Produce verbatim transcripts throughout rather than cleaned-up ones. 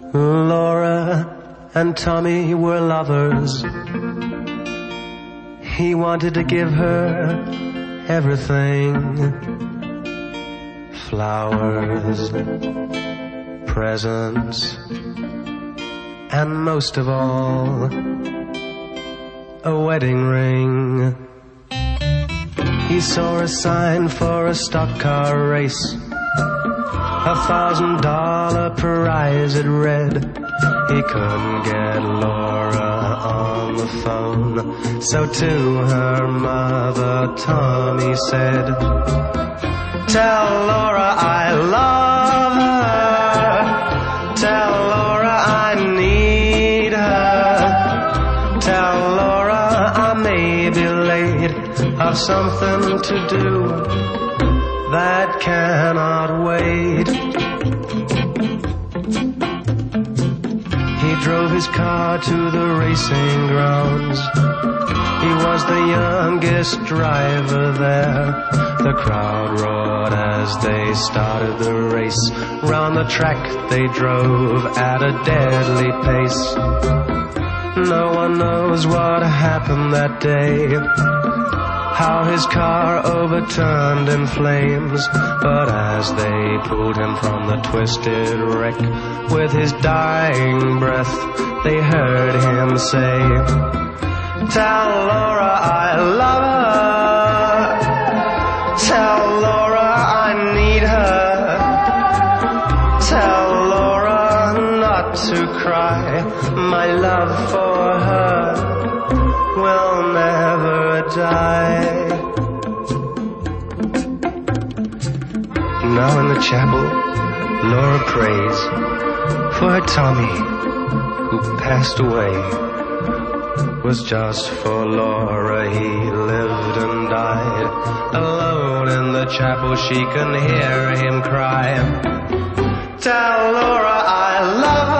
Laura and Tommy were lovers. He wanted to give her everything. Flowers, presents, and most of all, a wedding ring. He saw a sign for a stock car race, a thousand dollar prize it read. He couldn't get Laura on the phone, so to her mother Tommy said, tell Laura I love her, tell Laura I need her, tell Laura I may be late, I've something to do that cannot wait. He drove his car to the racing grounds. He was the youngest driver there. The crowd roared as they started the race. Round the track they drove at a deadly pace. No one knows what happened that day, how his car overturned in flames. But as they pulled him from the twisted wreck, with his dying breath, they heard him say, tell Laura I love her, tell Laura I need her, tell Laura not to cry, my love for her will never die. Now in the chapel, Laura prays for her Tommy, who passed away. Was just for Laura he lived and died. Alone in the chapel she can hear him cry, tell Laura I love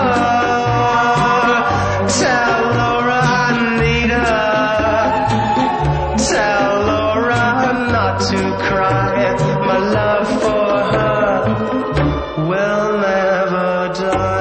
her, tell Laura I need her, tell Laura not to cry, my love for her will never die.